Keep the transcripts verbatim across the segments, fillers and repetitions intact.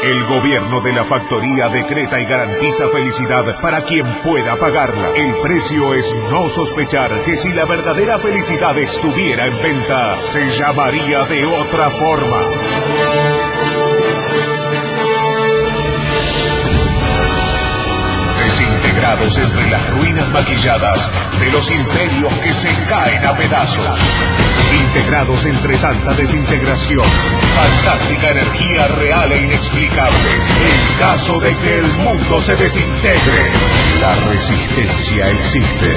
El gobierno de la factoría decreta y garantiza felicidad para quien pueda pagarla. El precio es no sospechar que si la verdadera felicidad estuviera en venta, se llamaría de otra forma. Desintegrados entre las ruinas maquilladas de los imperios que se caen a pedazos. Integrados entre tanta desintegración, fantástica energía real e inexplicable. En caso de que el mundo se desintegre, la resistencia existe.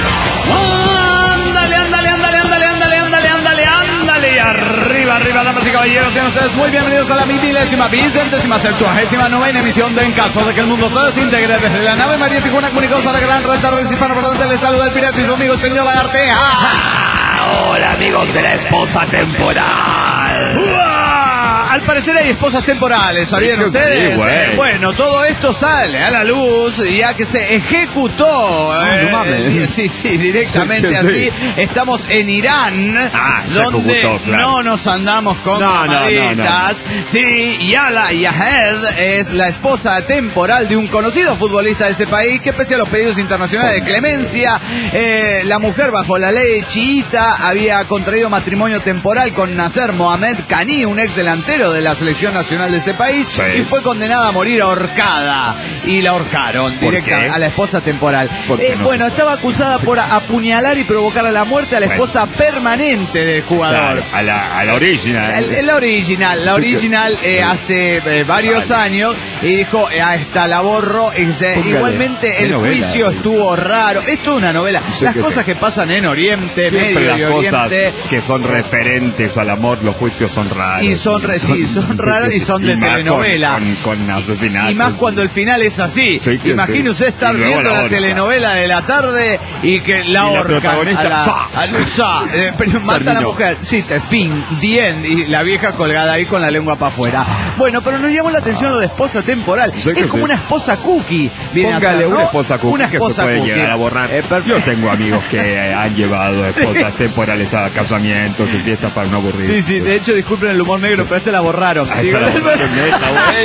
¡Ándale, ándale, ándale, ándale, ándale, ándale, ándale, ándale! Y arriba, arriba, damas y caballeros, sean ustedes muy bienvenidos a la milésima, vicentésima, septuagésima novena emisión de En Caso de que el Mundo se Desintegre, desde la nave María Tijuana comunicados a la gran red tarde hispano, por donde les saluda el pirata y su amigo el señor Lagarteja. Hola amigos de la esposa temporal. ¡Uah! Al parecer hay esposas temporales, ¿sabían sí, ustedes? Sí, bueno. bueno, todo esto sale a la luz ya que se ejecutó. Ah, eh, no mames. Sí, sí, directamente sí, así. Sí. Estamos en Irán, ah, donde ejecutó, claro. no nos andamos con no, no, no, no. Sí, Yala Yahed es la esposa temporal de un conocido futbolista de ese país que, pese a los pedidos internacionales de clemencia, eh, la mujer bajo la ley chiita había contraído matrimonio temporal con Nasser Mohamed Khani, un ex delantero de la selección nacional de ese país, sí. y fue condenada a morir ahorcada. Y la ahorcaron directa a la esposa temporal. Eh, no? Bueno, estaba acusada por apuñalar y provocar a la muerte a la esposa bueno. permanente del jugador. Claro, a, la, a la original. El, el original, la original sí, eh, sí. hace eh, varios Sale. años y dijo, eh, esta la borro. Y se, igualmente el novela, juicio eh. estuvo raro. Esto es una novela. Sí, las cosas sé. que pasan en Oriente, Siempre Medio las y Oriente. Cosas que son referentes al amor, los juicios son raros. Y son, re, sí, son raros y son de telenovela. Con, con, con asesinatos. Y más cuando el final es así. Sí, Imagine sí. usted estar viendo la, la telenovela de la tarde y que la horca a la, a la, eh, pero mata a la mujer. Sí, fin, the end. Y la vieja colgada ahí con la lengua para afuera. Bueno, pero nos llamó la atención lo de esposa temporal. Sí, es como sí. una esposa cookie. Viene Póngale a ser, ¿no? una esposa cookie. Una esposa que se puede cookie. llegar a borrar. Eh, Yo tengo amigos que han llevado esposas temporales a casamientos y fiestas para no aburrir. Sí, sí, de hecho, disculpen el humor negro, sí. pero este la borraron. Ay, Digo, la borraron esta,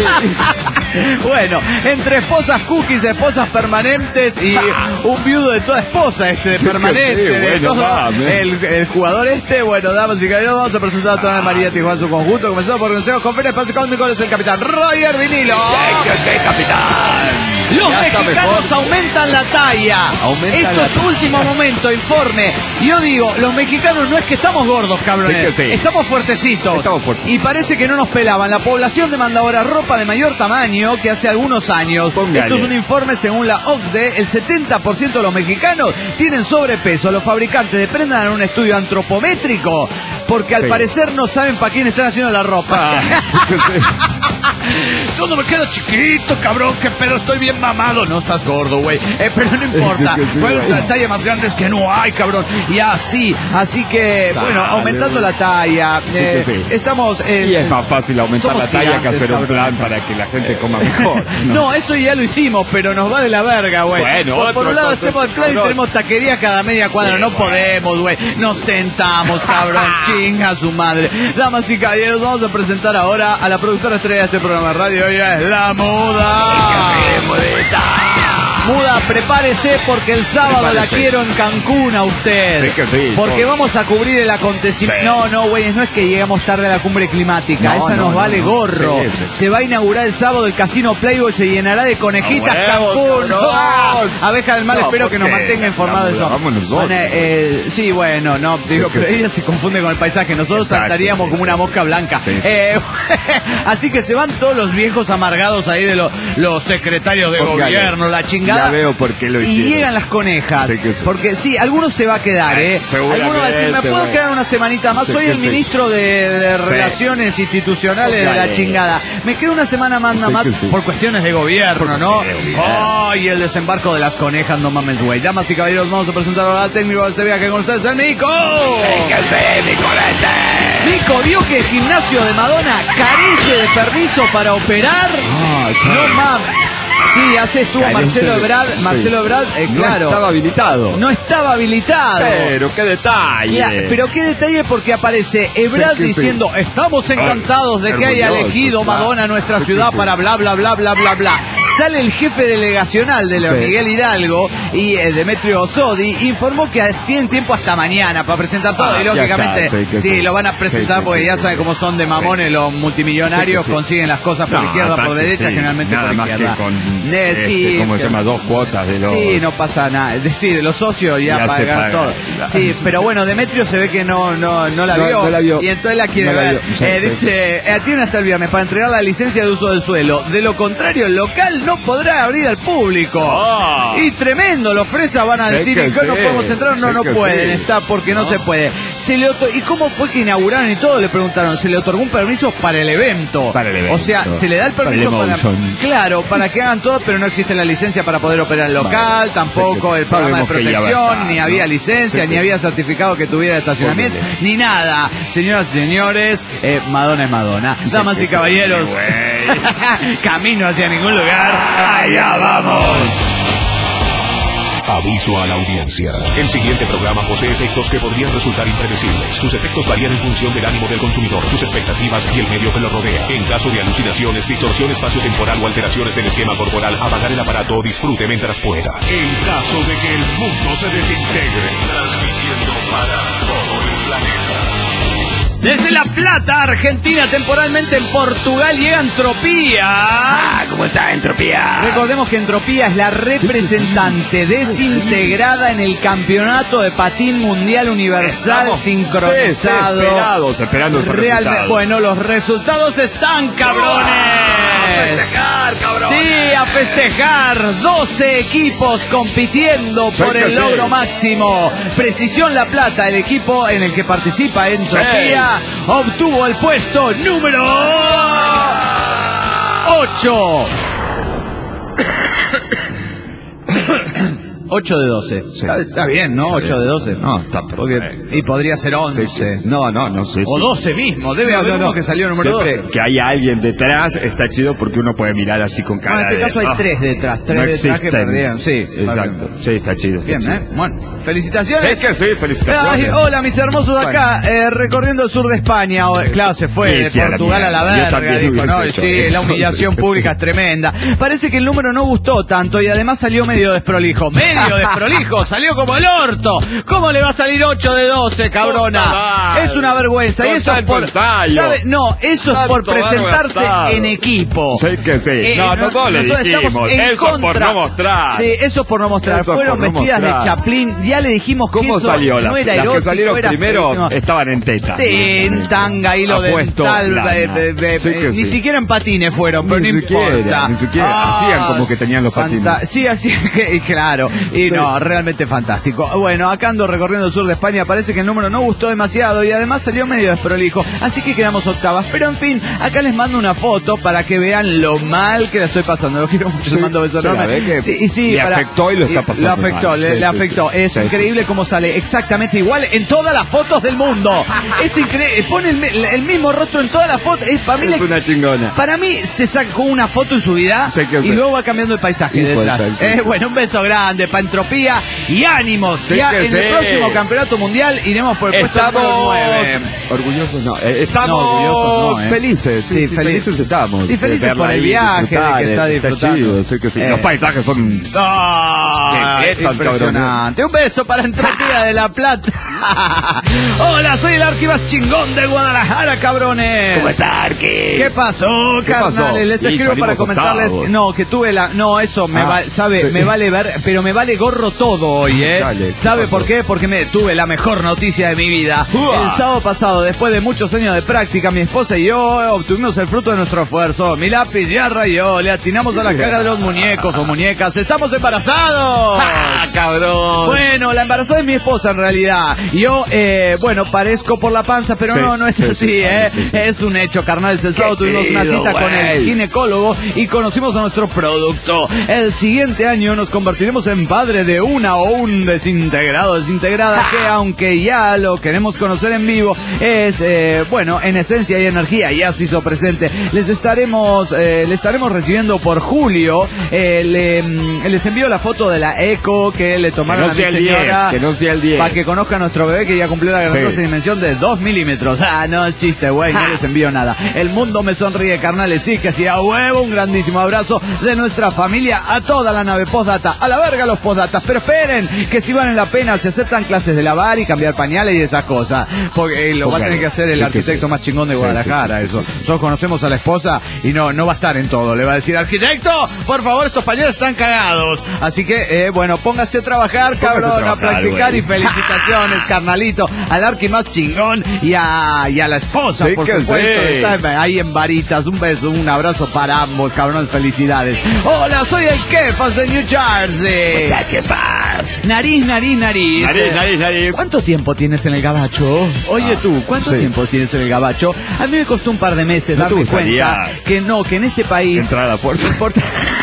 bueno, entre esposas cookies, esposas permanentes y un viudo de toda esposa este sí, permanente. Sí, de bueno, todo, va, el, el jugador este, bueno, damas y caballeros, vamos a presentar a toda la María Tijuana su conjunto. Comenzamos por consejos, conferencias, espacio cósmico, es el capitán Roger Vinilo. Sí, capitán. Los ya mexicanos aumentan la talla. Aumenta Esto la es su último momento, informe. Yo digo, los mexicanos no es que estamos gordos, cabrones. Sí sí. Estamos fuertecitos. Estamos fuertes. Y parece que no nos pelaban. La población demanda ahora ropa de mayor tamaño que hace algunos años. Póngale. Esto es un informe según la O C D E. El setenta por ciento de los mexicanos tienen sobrepeso. Los fabricantes de prendas dan un estudio antropométrico porque al sí. parecer no saben para quién están haciendo la ropa. Ah, yo no me quedo chiquito, cabrón, que pedo, estoy bien mamado. No estás gordo, güey, eh, pero no importa. Sí, bueno, la talla más grande es que no hay, cabrón. Y así, así que, Sale, bueno, aumentando la talla. Sí, eh, sí. Estamos... Eh, y es más fácil aumentar la talla que hacer un plan para que la gente coma mejor. No, no eso ya lo hicimos, pero nos va de la verga, güey. Bueno, por, por un lado otro, hacemos el plan y tenemos taquería cada media cuadra. Sí, no bueno. podemos, güey. Nos tentamos, cabrón. Chinga su madre. Damas y caballeros, vamos a presentar ahora a la productora estrella de este programa de radio. Ella es la Muda. Muda, prepárese porque el sábado prepárese. La quiero en Cancún a usted. Sí que sí. Porque todo. vamos a cubrir el acontecimiento. Sí. No, no, güey, no es que lleguemos tarde a la cumbre climática. No, Esa no, nos no, vale no. gorro. Sí, sí. Se va a inaugurar el sábado el Casino Playboy, se llenará de conejitas no, Cancún. No, ¡Ah! Abeja del Mal, no, espero que nos mantenga informados de eso. Vamos nosotros. Bueno, eh, sí, bueno, no, digo, sí, pero sí. ella se confunde con el paisaje. Nosotros Exacto, saltaríamos sí, como sí, una sí. mosca blanca. Sí, sí. Eh, así que se van todos los viejos amargados ahí de los, los secretarios de Póngale. Gobierno, la chingada. Ya veo por qué lo hicieron. Y llegan las conejas. Sí que sí. Porque sí, algunos se va a quedar, ¿eh? Algunos va a decir, ¿me puedo bueno. quedar una semanita más? Sí Soy el sí. ministro de, de Relaciones sí. Institucionales Póngale. De la chingada. Me quedo una semana más nada más sí. por cuestiones de gobierno, ¿no? ¡Ay, oh, el desembarco de las conejas! No mames, güey. Damas y caballeros, vamos a presentar ahora al técnico de este viaje con ustedes, el Nico. Nico, ¿vio que el gimnasio de Madonna carece de permiso para operar? Ay, no mames. Sí, así estuvo Carece Marcelo de- Ebrard. Marcelo sí. Ebrard, eh, claro. No estaba habilitado. No estaba habilitado. Pero qué detalle. Claro, pero qué detalle porque aparece Ebrard Sí, que sí. diciendo estamos encantados de que haya orgulloso, elegido claro. Madonna nuestra Sí, ciudad sí. para bla bla bla bla bla bla. Sale el jefe delegacional de la Sí. Miguel Hidalgo y eh, Demetrio Osodi informó que tienen tiempo hasta mañana para presentar todo Ah, y ya lógicamente está, sí, que sí, sí. lo van a presentar Sí, sí, porque sí, ya sí. saben cómo son de mamones los multimillonarios, Sí, que sí. consiguen las cosas por No, izquierda, por aparte, derecha, sí, generalmente nada por más izquierda. que con, Eh, este, sí, ¿cómo se que- llama? Dos cuotas de los... Sí, no pasa nada. De- Sí, de los socios ya, Ya se pagan paga. todo. La- Sí, pero bueno, Demetrio se ve que no no no la, No, vio, no la vio. y entonces la quiere No la ver. vio. Sí, Eh, sí, dice, eh, tiene hasta el viernes para entregar la licencia de uso del suelo. De lo contrario, el local no podrá abrir al público. Ah. Y tremendo, los fresas van a Sí decir que que no sí, podemos entrar. No, sí no que pueden, sí. está porque no, No. se puede. Se le otor- ¿Y cómo fue que inauguraron y todo? Le preguntaron, se le otorgó un permiso para el evento. Para el evento. O sea, se le da el Para el permiso para, emotion. claro, para que hagan todo, pero no existe la licencia para poder operar el local, Vale. tampoco Sí, el programa de sabemos que ya va a protección, estar, ni ¿no? había licencia, Sí, ni sí. había certificado que tuviera estacionamiento, Horrible. ni nada. Señoras y señores, eh, Madonna es Madonna. Damas y caballeros, camino hacia ningún lugar. Allá vamos. Aviso a la audiencia. El siguiente programa posee efectos que podrían resultar impredecibles. Sus efectos varían en función del ánimo del consumidor, sus expectativas y el medio que lo rodea. En caso de alucinaciones, distorsión espacio-temporal o alteraciones del esquema corporal, apagar el aparato o disfrute mientras pueda. En caso de que el mundo se desintegre, transmitiendo para todo el planeta. Desde La Plata, Argentina, temporalmente en Portugal, llega Entropía. Ah, ¿cómo está Entropía? Recordemos que Entropía es la representante desintegrada en el campeonato de patín mundial universal Estamos sincronizado. desesperados esperando ese Realmente, resultado. bueno, los resultados están, cabrones. ¡A festejar, cabrones! Sí, a festejar. doce equipos compitiendo Sí por que el sí. logro máximo. Precisión La Plata, el equipo en el que participa Entropía, obtuvo el puesto número ocho. ocho de doce. Está, está bien, ¿no? ocho de doce. No, está Porque, perfecto. y podría ser once. Sí, sí. No, no, no sé. O sí. doce mismo. Debe No, haber no, uno no. que salió número Siempre doce. que haya alguien detrás está chido porque uno puede mirar así con cara Bueno, en este de, caso hay "Ah, tres detrás. Tres no detrás que existen". perdieron. Sí. Exacto. Sí, está chido. está Bien, chido. ¿eh? Bueno, felicitaciones. Sí que sí, felicitaciones. Ay, hola, mis hermosos acá, eh, recorriendo el sur de España. O- Claro, se fue Sí, de sí, a la Portugal a la mierda. Yo verga, también dijo, hubiese ¿no? hecho Sí, la eso, humillación sí. pública es tremenda. Parece que el número no gustó tanto y además salió medio desprolijo. Medio desprolijo, salió como el orto. ¿Cómo le va a salir ocho de doce, cabrona? Total. Es una vergüenza. Y Con eso es tanto por... ensayo. ¿sabe? No, eso es por Tanto presentarse barro en equipo. Sí que sí. Eh, no, nosotros le nosotros dijimos, estamos en eso por contra. no mostrar. Sí, eso por no mostrar. Eso Fueron por no vestidas mostrar. de Chaplin. Ya le dijimos que ¿Cómo eso salió? no Las, era las que erótico, salieron era primero feísimo. estaban en teta. Sí, en tanga, hilo Apuesto dental, lana. eh, eh, eh, Sí que ni sí. siquiera en patines fueron, pero Ni no siquiera, importa. ni siquiera. Hacían como que tenían los patines. fanta- Sí, así que, claro. Y Sí. no, realmente fantástico. Bueno, acá ando recorriendo el sur de España, parece que el número no gustó demasiado y además salió medio desprolijo, así que quedamos octavas. Pero en fin, acá les mando una foto para que vean lo mal que la estoy pasando. Lo quiero mucho, Sí, les mando besos se la enormes. ve que Sí, y sí, le para- afectó y lo está pasando Lo afectó, mal. le, Sí, le sí, afectó. sí. Es Sí, increíble cómo sale exactamente igual en todas las fotos del mundo. Es increíble, pone el, mi- el mismo rostro en todas las fotos. Es, para mí, Es le- una chingona. para mí se sacó una foto en su vida Sí, que y sí. luego va cambiando el paisaje Y puede detrás. ser, sí. Eh, bueno, un beso grande para Entropía y ánimos. Sí, ya que en sí. el próximo campeonato mundial iremos por el puesto número Estamos nueve. orgullosos, no, eh, estamos No, orgullosos no, eh. felices, sí, Sí, sí, feliz- felices estamos. Sí, felices de verla por el ahí, viaje, de disfrutar, que está está disfrutando. chido, sí que sí. Eh. Los paisajes son ¡Ah! Qué fiesta, Impresionante. Un beso para Entropía de La Plata. Hola, soy el arquivas chingón de Guadalajara, cabrones. ¿Cómo está, Arqui? ¿Qué pasó, ¿Qué carnales? pasó? Les Y escribo para salimos comentarles. octavos. No, que tuve la. No, eso me Ah, va, sabe, sí. me vale ver, pero me vale gorro todo hoy, ¿eh? Dale, ¿qué ¿Sabe pasó? por qué? Porque me tuve la mejor noticia de mi vida. Uah. El sábado pasado, después de muchos años de práctica, mi esposa y yo obtuvimos el fruto de nuestro esfuerzo. Mi lápiz ya rayó, le atinamos a la caja de los muñecos o muñecas. ¡Estamos embarazados! ¡Ah, cabrón! Bueno, la embarazada es mi esposa en realidad. Yo, eh, bueno, parezco por la panza, pero Sí, no, no es sí, así, sí, ¿eh? sí, sí. Es un hecho, carnales. El sábado Qué tuvimos una chido, cita con el güey. ginecólogo y conocimos a nuestro producto. El siguiente año nos convertiremos en padre de una o un desintegrado, desintegrada, que aunque ya lo queremos conocer en vivo, es, eh, bueno, en esencia y energía, ya se hizo presente. Les estaremos, eh, le estaremos recibiendo por Julio, eh, le, les envío la foto de la eco que le tomaron que no a mi sea señora, el diez, que no sea el diez. para que conozca a nuestro bebé que ya cumplió la grandiosa sí. dimensión de dos milímetros. Ah, no es chiste, güey, no les envío nada. El mundo me sonríe, carnales, sí, que sí, a huevo, un grandísimo abrazo de nuestra familia a toda la nave postdata. A la verga los postdatas, pero esperen, que si valen la pena, se aceptan clases de lavar y cambiar pañales y esas cosas. Porque eh, lo va a tener que hacer el sí, arquitecto sí. más chingón de Sí, Guadalajara, sí, sí, eso. sí, sí. Nosotros conocemos a la esposa y no, no va a estar en todo. Le va a decir, arquitecto, por favor, estos pañales están cagados. Así que, eh, bueno, póngase a trabajar, Póngase cabrón, a, trabajar, practicar güey. y felicitaciones, carnalito, al arqui más chingón y a, y a la esposa, Sí por que supuesto. sí. Está ahí en varitas. Un beso, un abrazo para ambos, cabrón, felicidades. Hola, soy el Kefas de New Jersey. ¿Qué pasa? Nariz, nariz, nariz. Nariz, nariz, nariz. ¿Cuánto tiempo tienes en el gabacho? Oye Ah, tú, ¿cuánto sí. tiempo tienes en el gabacho? A mí me costó un par de meses ¿No te darme cuenta gustaría que no, que en este país... entrar a la fuerza? Importa-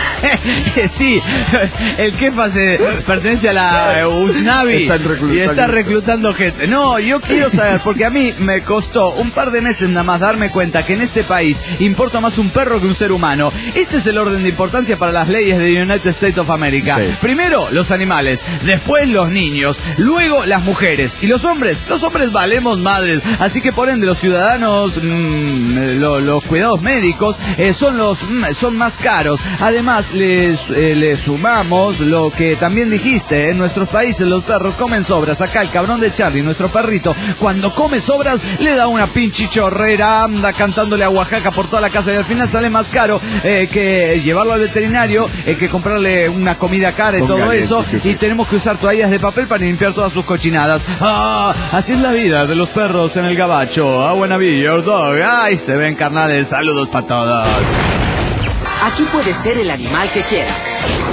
sí, el Kefas eh, pertenece a la eh, USNAVI Están reclutando. y está reclutando gente. No, yo quiero saber, porque a mí me costó un par de meses nada más darme cuenta que en este país importa más un perro que un ser humano. Este es el orden de importancia para las leyes de United States of America. Sí. Primero los animales, después los niños, luego las mujeres y los hombres. Los hombres valemos madres, así que por ende los ciudadanos, mmm, lo, los cuidados médicos eh, son los mm, son más caros. Además les, eh, les sumamos lo que también dijiste, en nuestros países los perros comen sobras. Acá el cabrón de Charlie, nuestro perrito, cuando come sobras le da una pinche chorrera, anda cantándole a Oaxaca por toda la casa y al final sale más caro eh, que llevarlo al veterinario, eh, que comprarle una comida cara y Póngale, todo eso, sí, sí, sí. y tenemos que usar toallas de papel para limpiar todas sus cochinadas. Ah, así es la vida de los perros en el gabacho. Ah, buena vida, your dog. Ay, se ven, carnales, saludos para todos. Aquí puedes ser el animal que quieras.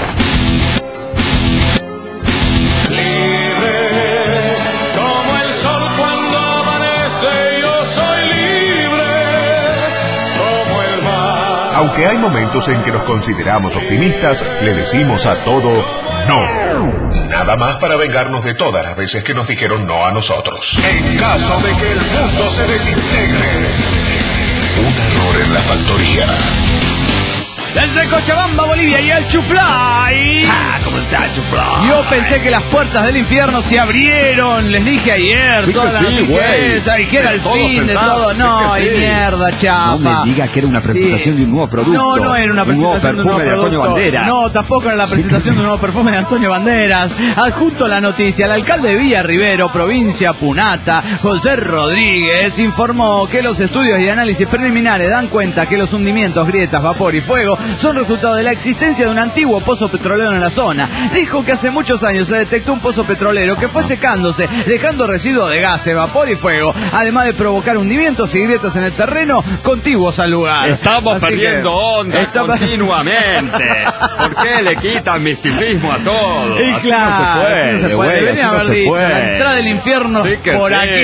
Como el sol cuando amanece, yo soy libre, como el mar. Aunque hay momentos en que nos consideramos optimistas, le decimos a todo no. Nada más para vengarnos de todas las veces que nos dijeron no a nosotros. En caso de que el mundo se desintegre, un error en la factoría. Desde Cochabamba, Bolivia, y el Chufly. Ah, ¿cómo está, Chuflón? Yo pensé que las puertas del infierno se abrieron, les dije ayer, Sí que toda la sí, noticia güey. esa, y que era el Todos fin de pensamos, todo. sí No, que y sí. mierda, chafa. No me diga que era una presentación de un nuevo producto. No, no era una Un nuevo presentación de un nuevo perfume de Antonio producto. Banderas. No, tampoco era la Sí, presentación que sí. de un nuevo perfume de Antonio Banderas. Adjunto a la noticia, el alcalde de Villa Rivero, provincia Punata, José Rodríguez, informó que los estudios y análisis preliminares dan cuenta que los hundimientos, grietas, vapor y fuego son resultado de la existencia de un antiguo pozo petrolero en la zona. Dijo que hace muchos años se detectó un pozo petrolero que fue secándose, dejando residuos de gases, vapor y fuego, además de provocar hundimientos y grietas en el terreno contiguos al lugar. Estamos Así perdiendo que- onda Está- continuamente. ¿Por qué le quitan misticismo a todo? Y Así claro, no se puede, así no se puede. güey, Deberían así no haber se dicho, puede. la entrada del infierno Sí que por sí. aquí,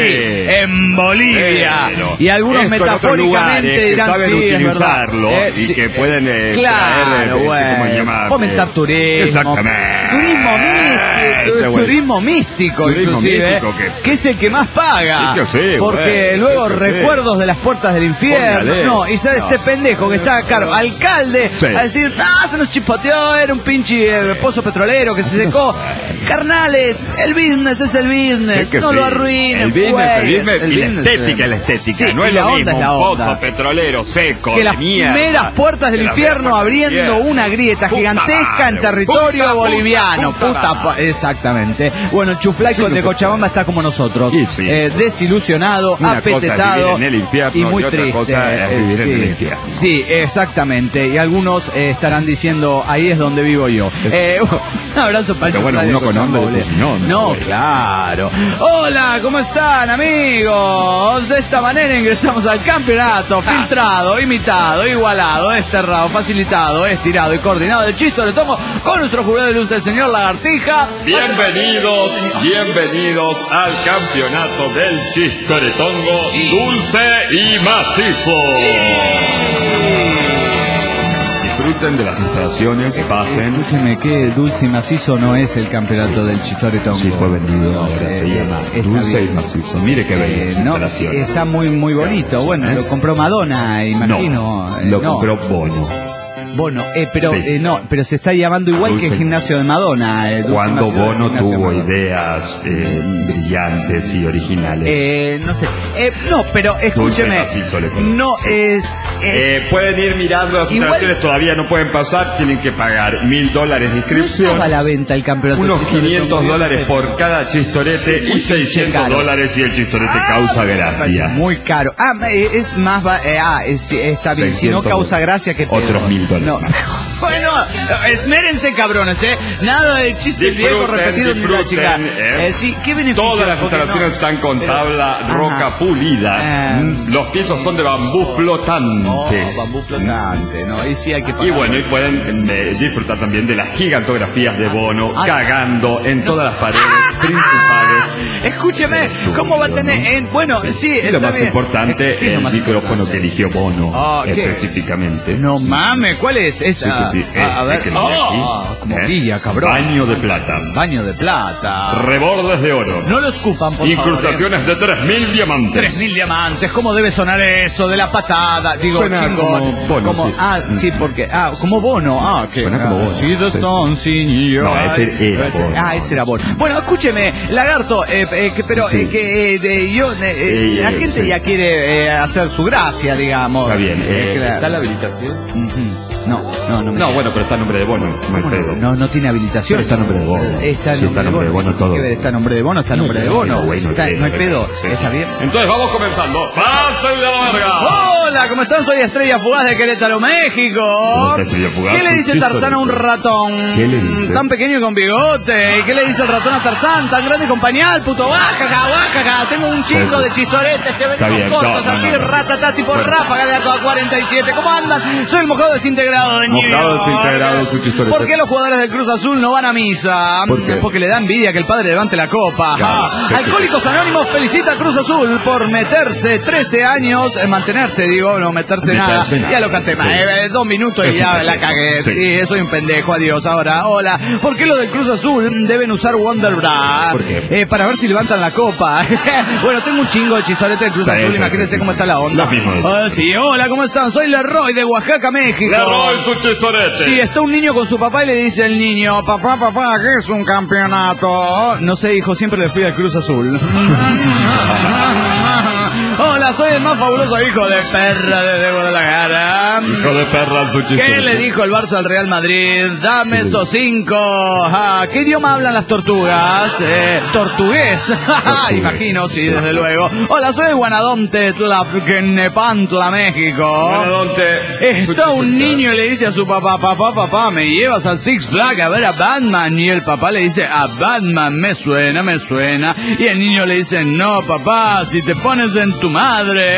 en Bolivia. Pero y algunos esto en otros metafóricamente lugares que dirán, saben sí, es utilizarlo verdad. y que pueden, eh, claro, traer, eh, bueno, ¿cómo se llama? fomentar Eh, turismo. exactamente. Turismo místico, Este, güey. turismo místico, Turismo inclusive, místico que- que es el que más paga. Sí que sí, porque güey, luego sí que sí. recuerdos de las puertas del infierno. Póngale. No, y sale No. este pendejo que está caro, alcalde, Sí. a decir, ah, se nos chipoteó, era un pinche eh, pozo petrolero que se secó. Carnales, el business es el business, Sí que no sí. lo arruinen. El business, güeyes. el business El y la business, estética, eh. la estética. Sí, no y es la lo onda mismo es la un onda. pozo petrolero seco Que de las mierda. meras puertas del Que las infierno meras abriendo puertas del una grieta Puta gigantesca madre, en territorio puta, boliviano. puta, Puta, puta pa- exactamente. Bueno, el Chuflay Sí, de no se Cochabamba está como nosotros. Y sí. Eh, desilusionado, Una cosa es apetetado vivir en el infierno y muy y otra triste. cosa es Eh, vivir en sí. el infierno. Sí, exactamente. Y algunos eh, estarán diciendo, ahí es donde vivo yo. Eh, un abrazo para el Pero bueno, Chuflay de uno con Cochabamba, hambre, Bolivia. pues, no, no, No, güey. claro. Hola, ¿cómo están, amigos? De esta manera ingresamos al campeonato filtrado, imitado, igualado, desterrado, facilitado, estirado y coordinado del chiste. Le tomo con nuestro jugador de luz, el señor Lagartija. Bienvenidos, bienvenidos al campeonato del chisperetongo dulce y macizo. disfruten de las instalaciones, pasen. Escúcheme, que Dulce y Macizo no es el campeonato del Chistoretongo. Sí, fue vendido No, ahora, eh, se llama está Dulce bien. y Macizo. Mire qué bella Eh, no, instalación. está muy muy bonito. Bueno, ¿Eh? lo compró Madonna, imagino. No, Eh, lo no. compró Bono. Bono, eh, pero Sí. eh, no, pero se está llamando igual Dulce. que el gimnasio de Madonna. eh, Dulce Cuando Macizo, Bono gimnasio de tuvo Madonna. ideas eh, brillantes y originales. Eh, no sé. Eh, no, pero escúcheme. Dulce Macizo le conoce. No Sí. es. eh, Eh, pueden ir mirando las Igual- instalaciones, todavía no pueden pasar, tienen que pagar mil dólares de no inscripción. estaba a la venta el campeonato. Unos del Chistoretongo, quinientos yo no dólares sé. por cada chistorete y Muy seiscientos caro. dólares si el chistorete causa gracia. Muy caro. Ah, eh, es más. va- Eh, ah, es- está bien. Si no seiscientos causa gracia, que pedo. Otros mil dólares No. más. Bueno, esmérense, cabrones, ¿eh? Nada de chiste viejo Disfruten, repetido ni la chica. disfruten, ¿eh? Eh, sí, ¿qué beneficio? Todas las Porque instalaciones no- están con pero- tabla Ajá. roca pulida. Ah. Mm, Los pisos son de bambú flotante. Oh, bambú flotante, ¿no? Ahí sí hay que pagar. Y bueno, y pueden eh, disfrutar también de las gigantografías de Bono, Ah. cagando en todas las paredes principales. Escúcheme, ¿cómo va a tener? En, bueno, sí, Y está lo más bien. importante, ¿Qué es lo el más micrófono importante? que eligió Bono, Ah, ¿qué? específicamente. No mames, ¿cuál es? Sí, Esa. sí, sí. Ah, a eh, ver. es que lo ve Ah, aquí, como ¿eh? brilla, cabrón. Baño de plata. Baño de plata. Rebordes de oro. No lo escupan, por favor. Incrustaciones de tres mil diamantes. Tres mil diamantes, ¿cómo debe sonar eso? De la patada, digo, Suena chingón. como Bono, Como- sí. Ah, sí, porque, ah, como Bono, ah, que Suena como ah, Bono, see the sí. stones in your No, ese eyes. era Ese- Bono. Ah, ese era Bono. Bueno, escúcheme, Lagarto, eh, eh, que, pero Sí. eh, que eh, de- yo, eh, eh, Eh, la eh, gente sí. ya quiere eh, hacer su gracia, digamos. Está bien. eh, Eh, claro. ¿Está la habilitación? Ujú. No, no, no. me- No, bueno, pero está a nombre de Bono. No hay ¿Cómo pedo. no, no tiene habilitación. Pero está a nombre de Bono. Está a Sí, nombre, está a nombre de Bono todo. ¿Qué ver? Está a nombre de Bono, está a nombre de Bono. Bueno, Está- bueno, no hay bueno, pedo. sí. Está bien. Entonces vamos comenzando. ¡Pasen de la verga! Hola, ¿cómo están? Soy Estrella Fugaz de Querétaro, México. ¿Cómo está Estrella Fugaz? ¿Qué le dice Un Tarzán a un chiste. ratón? ¿Qué le dice? Tan pequeño y con bigote. ¿Y qué le dice el ratón a Tarzán? Tan grande y con pañal, puto guacaca, guacaca. Tengo un chingo Sí, de sí. chistoretes que Está venimos bien, cortos, no, no, así, no, no. ratatá, tipo Bueno. ráfaga de A cuarenta y siete. ¿Cómo andan? Soy el mojado desintegrado de New Mojado York. desintegrado, su chistorete. ¿Por qué los jugadores del Cruz Azul no van a misa? ¿Por qué? Porque le da envidia que el padre levante la copa. Claro, Ah, sí. Alcohólicos Anónimos felicita a Cruz Azul por meterse trece años, eh, mantenerse, digo, no meterse, Meterse nada. nada. Ya lo canté, Sí. eh, dos minutos y Es ya un la pendejo. cagué. Sí. Sí. soy un pendejo, adiós. Ahora, hola. ¿Por qué los del Cruz Azul deben usar Wonder Bra? ¿Por qué? Eh, para ver si levantan la copa. Bueno, tengo un chingo de chistorete del Cruz Sí, Azul, sí, imagínense sí, sí. cómo está la onda. Lo mismo de Ah, sí, hola, ¿cómo están? Soy Leroy de Oaxaca, México. Leroy, su chistorete. Sí, está un niño con su papá y le dice el niño, papá, papá, ¿qué es un campeonato? No sé, hijo, siempre le fui al Cruz Azul. Hola, soy el más fabuloso hijo de perra de Guadalajara. Hijo de perra, su chistorete. ¿Qué le dijo el Barça al Real Madrid? Dame esos cinco. Ah, ¿qué idioma hablan las tortugas? Eh, tortugués. Imagino, sí, desde luego. Hola, soy Guanadonte, Tlaquenepantla, México. Guanadonte, su Está un chistorete. niño y le dice a su papá, papá, papá, ¿me llevas al Six Flags a ver a Batman? Y el papá le dice, a Batman, me suena, me suena. Y el niño le dice, no, papá, si te pones en tu madre.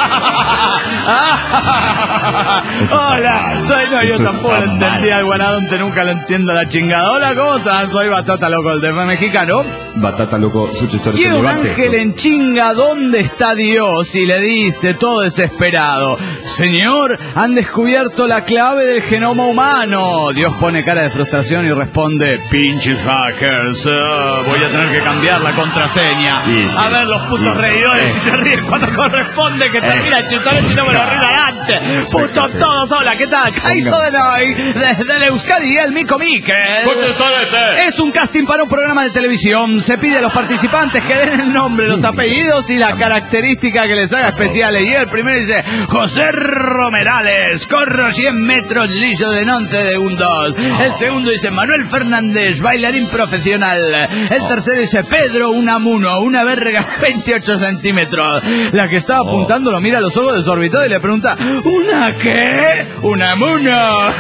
Hola, soy, no, yo Eso tampoco lo está entendí mal. al Guanadonte, nunca lo entiendo la chingada. Hola, ¿cómo estás? Soy Batata Loco, el tema mexicano. Batata loco, su chistorete. Y un levante ángel esto. en chinga, ¿dónde está Dios? Y le dice, todo desesperado, Señor, han descubierto la clave del genoma humano. Dios pone cara de frustración y responde, pinches hackers, uh, voy a tener que cambiar la contraseña. Sí, sí. A ver los putos Y- reidores eh. si se ríen cuando corresponde, que termina el chistorete y no me lo ríen adelante. Putos sí. todos, hola, ¿qué tal? Caizo de hoy, desde el Euskadi, el Mico Miquel. Su chistorete. Es un casting para un programa de televisión. Se pide a los participantes que den el nombre, los apellidos y la característica que les haga especiales. Y el primero dice, José Romerales, corro cien metros liso de nonce de un dos. El segundo dice, Manuel Fernández, bailarín profesional. El tercero dice, Pedro Unamuno, una verga veintiocho centímetros. La que estaba apuntando lo mira a los ojos desorbitado y le pregunta, ¿una qué? Unamuno.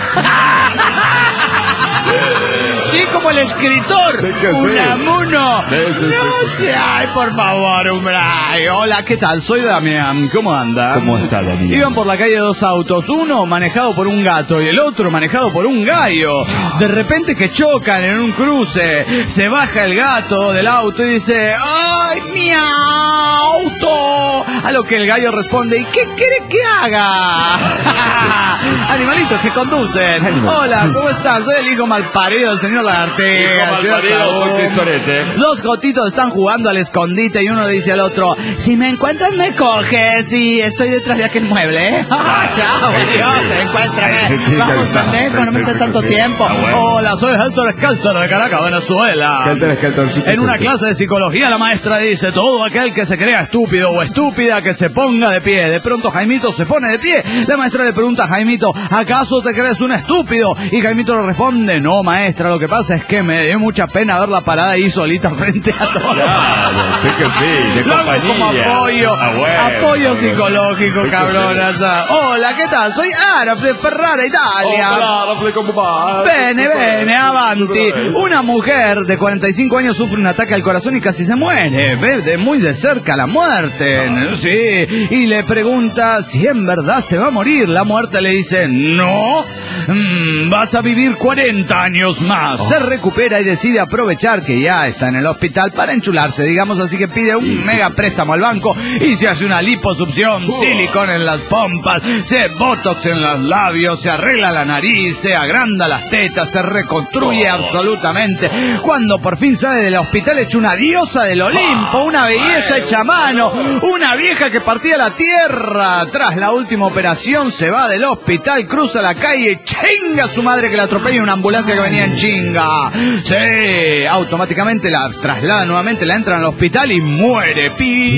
Sí, como el escritor. Sí que sí. Unamuno. Sí, sí, sí, No sé, ay, por favor, hombre. Ay, hola, ¿qué tal? Soy Damián. ¿Cómo anda? ¿Cómo está, Damián? Iban por la calle dos autos, uno manejado por un gato y el otro manejado por un gallo. De repente que chocan en un cruce. Se baja el gato del auto y dice, ¡ay, mi auto! A lo que el gallo responde, ¿y qué quiere que haga? Animalitos que conducen. Hola, ¿cómo están? Soy el hijo malparido del señor Lagartija. Dos gotitos están jugando al escondite y uno le dice al otro, si me encuentras me coges y estoy detrás de aquel mueble, ¿eh? Chao, Dios, te encuentras. Vamos, pendejo, no me estés tanto tiempo. Hola, soy Helter Skelter de Caracas, Venezuela. Helter Skelter, sí, en una clase de psicología la maestra dice, todo aquel que se crea estúpido o estúpida que se ponga de pie. De pronto Jaimito se pone de pie. La maestra le pregunta a Jaimito, ¿acaso te crees un estúpido? Y Jaimito le responde, no maestra, lo que pasa es que me dio mucha pena verla parada ahí solita frente a todos. Claro, sí que sí, de compañía. Como apoyo, ah, bueno, apoyo bueno. psicológico, Sí cabrona. sí. Hola, ¿qué tal? Soy Arafle Ferrara, Italia. Bene, bene, avanti. Una mujer de cuarenta y cinco años sufre un ataque al corazón y casi se muere. Ve de muy de cerca la muerte. Sí. Y le pregunta si en verdad se va a morir. La muerte le dice, no, mm, vas a vivir cuarenta años más. Se recupera y decide aprovechar que ya está en el hospital para enchularse, digamos, así que pide un Sí, sí. mega préstamo al banco y se hace una liposucción, silicón en las pompas, se botox en los labios, se arregla la nariz, se agranda las tetas, se reconstruye Oh. absolutamente. Cuando por fin sale del hospital hecho una diosa del Olimpo, una belleza hecha a mano, una vieja que partía la tierra. Tras la última operación se va del hospital, cruza la calle, chinga a su madre que la atropella una ambulancia que venía en chinga. Sí, automáticamente la traslada nuevamente, la entran al hospital y muere.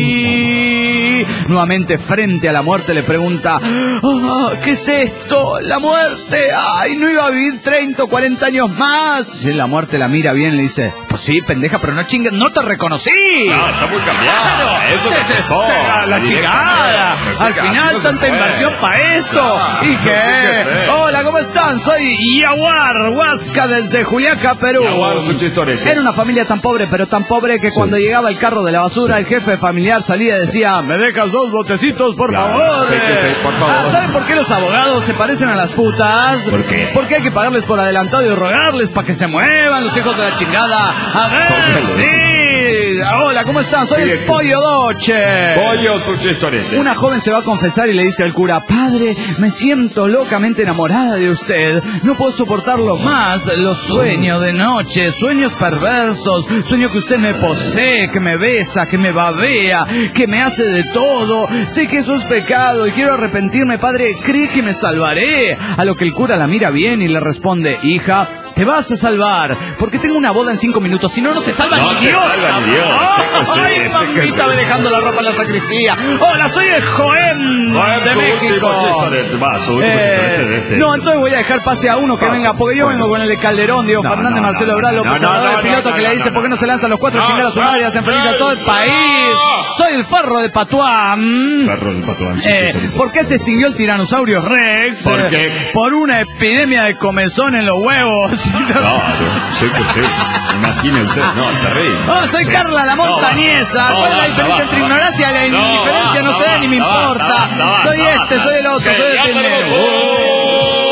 Pi. Nuevamente frente a la muerte le pregunta, oh, ¿qué es esto? La muerte. Ay, no iba a vivir treinta o cuarenta años más. Y la muerte la mira bien y le dice, pues sí, pendeja, pero no chingues, no te reconocí. No, está muy cambiado. Eso te te pasó. la, la chingada. Al final tanta inversión para esto. ¿Y qué? Hola, ¿cómo están? Soy Yaguar Huasca desde Juliaca, Perú. Yaguar, su chistorete. Era una familia tan pobre, pero tan pobre que cuando llegaba el carro de la basura, el jefe familiar salía y decía, ¿me dejas dos botecitos, por Claro, favor? sí que sí, por favor. Ah, ¿saben por qué los abogados se parecen a las putas? ¿Por qué? Porque hay que pagarles por adelantado y rogarles para que se muevan los hijos de la chingada. A ver, Póngales. sí. Hola, ¿cómo están? Soy Sí, el es- Pollo Doche. Pollo su chistorete. Una joven se va a confesar y le dice al cura, padre, me siento locamente enamorada de usted. No puedo soportarlo más. Los sueños de noche, sueños perversos. Sueño que usted me posee, que me besa, que me babea, que me hace de todo. Sé que eso es pecado y quiero arrepentirme, padre. ¿Cree que me salvaré? A lo que el cura la mira bien y le responde, hija, te vas a salvar, porque tengo una boda en cinco minutos, si no, no te salva No ni te Dios. salva ni Dios, sé que sí, Ay, sé que mamita, sí. me dejando la ropa en la sacristía. Hola, soy el Joem Joem, de su México. último chistorete, va, su último Eh, chistorete de este. no, entonces voy a dejar pase a uno que Paso. venga, porque yo Bueno. vengo con el de Calderón, Diego No, Fernández, no, Marcelo no, Ebrard, López no, no, Obrador, no, el piloto no, que le no, dice, no, ¿por qué no se lanzan los cuatro no, chingados a su no, madre y hacen feliz a todo el no. país? Soy el Farro de Patuán. Perro del Patuán, su Eh, chistorete. ¿Por qué se extinguió el tiranosaurio Rex? ¿Por Eh, qué? Por una epidemia de comezón en los huevos. Claro, sí que sí. Imagine usted, no, terrible. Oh, soy Carla la montañesa. No, ¿Cuál es la basta, diferencia basta, entre basta. ignorancia y la No, indiferencia? No basta, sé, ni me basta, importa. basta, basta, Soy basta. este, soy el otro, Que soy el ya primero. tenemos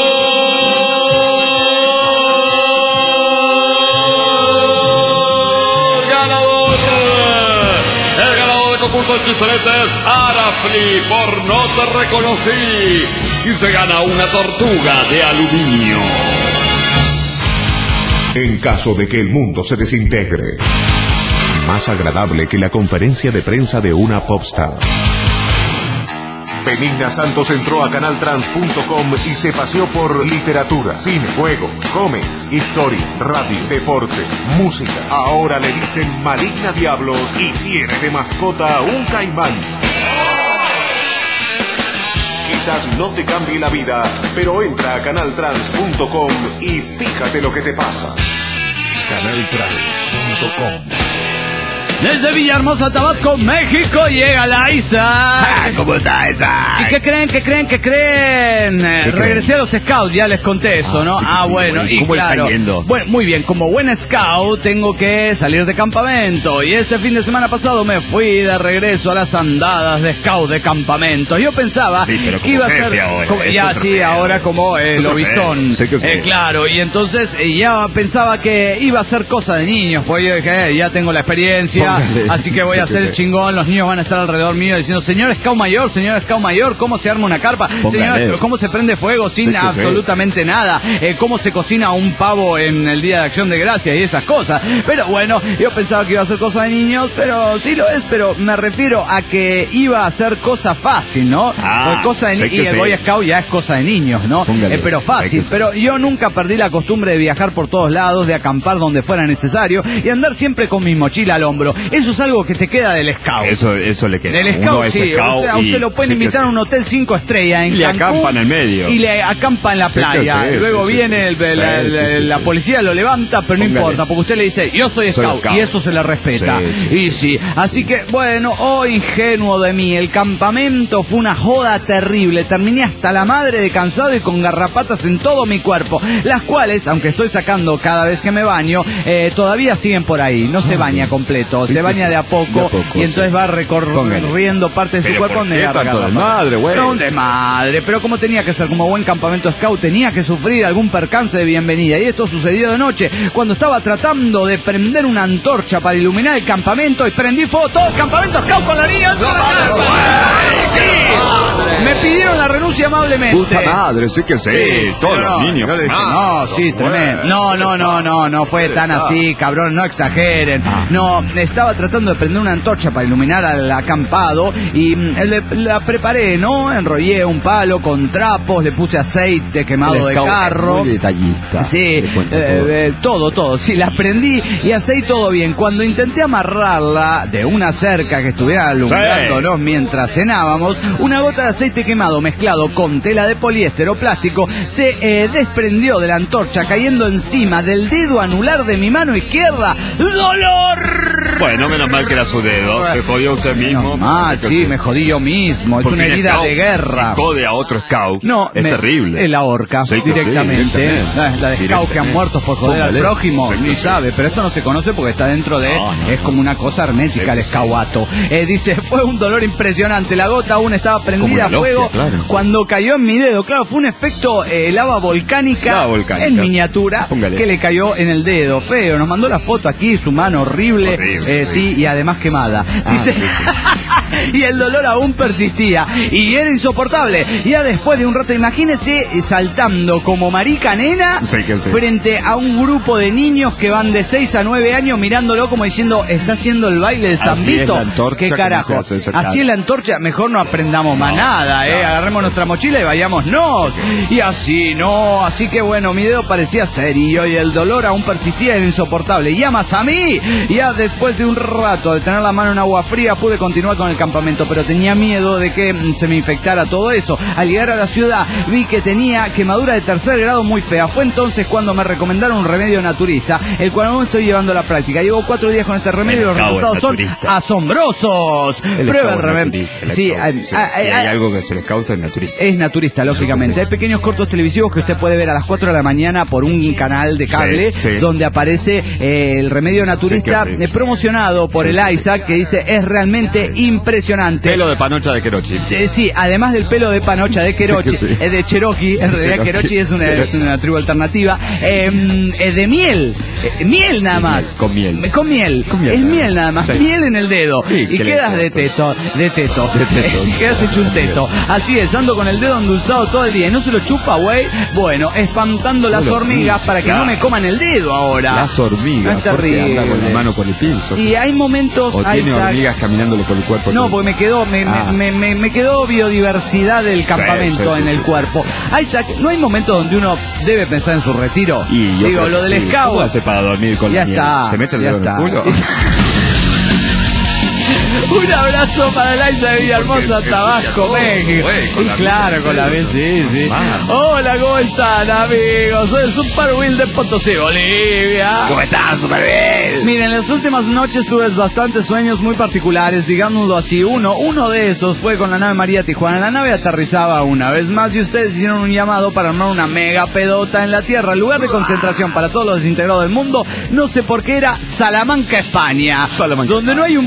un ganador. El ganador del concurso de chistoretes, Arafli, por No Te Reconocí. Y se gana una tortuga de aluminio. En caso de que el mundo se desintegre. Más agradable que la conferencia de prensa de una popstar. Benigna Santos entró a canal trans punto com y se paseó por literatura, cine, juegos, cómics, historia, radio, deporte, música. Ahora le dicen Maligna Diablos y tiene de mascota un caimán. Quizás no te cambie la vida, pero entra a canal trans punto com y fíjate lo que te pasa. canal trans punto com. Desde Villahermosa, Tabasco, México, llega la Isa. ¿Cómo está esa? ¿Y qué creen, qué creen, qué creen? Eh, Regresé a los Scouts, ya les conté eso, Ah, ¿no? sí que ah, sí, bueno, bueno. y ¿Cómo le está claro. yendo? Bueno, muy bien, como buen Scout tengo que salir de campamento. Y este fin de semana pasado me fui de regreso a las andadas de Scout de campamento. Yo pensaba Sí, pero que como iba a jefe ser... ahora, como- es ya, otro sí, jefe. ahora como eh, Es el otro lobizón. jefe, sí que sí. Eh, claro, y entonces eh, ya pensaba que iba a ser cosa de niños. Pues yo dije, eh, ya tengo la experiencia. Scoutera, así que voy a hacer el chingón, los niños van a estar alrededor mío diciendo, señor Scout Mayor, señor Scout Mayor, ¿cómo se arma una carpa? Póngale. Señor, ¿cómo se prende fuego sin Sí, absolutamente sí. nada? Eh, ¿Cómo se cocina un pavo en el Día de Acción de Gracias y esas cosas? Pero bueno, yo pensaba que iba a ser cosa de niños, pero sí lo es, pero me refiero a que iba a ser cosa fácil, ¿no? Ah, cosa de ni- y el sí. Boy Scout ya es cosa de niños, ¿no? Eh, pero fácil, pero yo nunca perdí la costumbre de viajar por todos lados, de acampar donde fuera necesario y andar siempre con mi mochila al hombro. Eso es algo que te queda del Scout. Eso, eso le queda. Del Uno Scout, es sí. scout O sea, usted y- lo pueden sí que invitar sí. a un hotel cinco estrellas en Y le Cancún, acampa en el medio. y le acampa en la Sí que playa. sí, Luego sí, sí, viene sí. el- la, Sí, sí, la- sí, la sí. policía, lo levanta, pero no Póngale. importa, porque usted le dice, yo soy Soy Scout, scout. y eso se le respeta. Sí, sí. Y sí, así que, bueno, oh ingenuo de mí, el campamento fue una joda terrible. Terminé hasta la madre de cansado y con garrapatas en todo mi cuerpo, las cuales, aunque estoy sacando cada vez que me baño, eh, todavía siguen por ahí. No se baña completo, Sí, se sí, baña sí. de a poco, De a poco, y entonces sí. va recorriendo parte de su Pero cuerpo ¿por donde qué agarra tanto de garrapatas. madre, güey? No, de madre, pero como tenía que ser como buen campamento scout, tenía que sufrir algún percance de bienvenida. Y esto sucedió de noche, cuando estaba tratando de prender una antorcha para iluminar el campamento y prendí fuego todo el campamento scout con la niña. Me pidieron la renuncia amablemente. Puta madre, sí que sí. Todos pero los no, niños. yo le dije, Ah, no, sí, tremendo. No, no, no, no, no fue tan así, cabrón, no exageren. No, estaba tratando de prender una antorcha para iluminar al acampado y mm, le- la preparé, ¿no? Enrollé un palo con trapos, le puse aceite quemado de El scout es carro. muy detallista. Sí, Le cuento eh, todo. eh, todo, todo. Sí, la prendí y hasta ahí todo bien. Cuando intenté amarrarla de una cerca que estuviera alumbrándonos mientras cenábamos, una gota de aceite quemado mezclado con tela de poliéster o plástico se eh, desprendió de la antorcha cayendo encima del dedo anular de mi mano izquierda. ¡Dolor! Bueno, menos mal que era su dedo. Se jodió usted mismo. Ah, sí, me jodí yo mismo. Es Porque una un herida scout de guerra. Si code a otro scout. No, es me- terrible. es la horca, Sí, que sí, directamente. directamente. la, la de scouts que han Directamente. muerto por joder al Póngale. prójimo, Sí, que ni sí. sabe, pero esto no se conoce porque está dentro de, No, no, es como una cosa hermética Sí, el sí. scouato. Eh, dice, fue un dolor impresionante, la gota aún estaba prendida a una fuego logia, claro. cuando cayó en mi dedo. Claro, fue un efecto eh, lava volcánica, Lava volcánica. en miniatura Póngale. que le cayó en el dedo. Feo, nos mandó la foto aquí, su mano horrible, Horrible, eh, horrible. sí, y además quemada. Ah, Dice, sí, sí. y el dolor aún persistía y era insoportable. Ya después de un rato, imagínese eh, saltando como marica nena Sí, que sí. frente a un grupo de niños que van de seis a nueve años mirándolo como diciendo, está haciendo el baile de San Así es Vito. la antorcha, ¿Qué ¿cómo carajo? se hace esa Así cara? es la antorcha, mejor no aprendamos más nada, eh. Agarremos nuestra mochila y vayámonos. Y así, no, así que bueno, mi dedo parecía serio y el dolor aún persistía, era insoportable. ¡Llamas a mí! Ya después de un rato de tener la mano en agua fría pude continuar con el campamento, pero tenía miedo de que mm, se me infectara todo eso. Al llegar a la ciudad vi que tenía quemadura de tercer grado muy fea. Fue entonces cuando me recomendaron un remedio naturista, el cual aún estoy llevando a la práctica. Llevo cuatro días con este remedio y los El cabo es resultados son naturista. asombrosos. El Prueba el scout es remedio. naturista, el Sí, scout. hay, Sí, hay- si hay hay- algo que se les causa es naturista. es naturista, lógicamente. Sí. Hay pequeños cortos televisivos que usted puede ver a las cuatro de la mañana por un canal de cable, Sí, sí. donde aparece eh, el remedio naturista Sí, qué eh, promocionado por Sí, el sí. Isaac, que dice es realmente impresionante. Pelo de panocha de Kerochi. Sí, sí, además del pelo de panocha de Kerochi, Sí, sí. es de Cherokee, en Sí, realidad Cherokee. Kerochi es una, es una tribu alternativa, eh, es de miel, eh, miel nada De más. miel, con miel. Con miel, Con miel es nada miel más. nada más, Sí. miel en el dedo, Sí, y que le quedas de importa. teto, de teto, De teto. quedas hecho un teto, así es, ando con el dedo endulzado todo el día, y no se lo chupa, güey, bueno, espantando las No lo hormigas chupa, para que claro. no me coman el dedo ahora. Las hormigas. No es porque anda con la terrible. mano por el piso. Sí, hay momentos, O tiene Isaac, hormigas caminándole por el cuerpo. no, porque me quedó, me, Ah. me, me, me quedó biodiversidad del campamento sí, sí, en el sí. cuerpo. Isaac, ¿no hay momentos donde uno debe pensar en su retiro? Y yo Digo, creo lo que del sí. scout. ¿Cómo hace para dormir con Ya la miel? está, ¿Se mete el ya dedo en el está. culo? Un abrazo para la Isa de Villahermosa, Tabasco, México. Y claro, con la B, sí, sí. Hola, ¿cómo están, amigos? Soy el Super Will de Potosí, Bolivia. ¿Cómo estás, Super Will? Miren, en las últimas noches tuve bastantes sueños muy particulares, digámoslo así. Uno, uno de esos fue con la nave María Tijuana. La nave aterrizaba una vez más y ustedes hicieron un llamado para armar una mega pedota en la Tierra. El lugar de concentración para todos los desintegrados del mundo, no sé por qué, era Salamanca, España. Salamanca, donde no hay un puto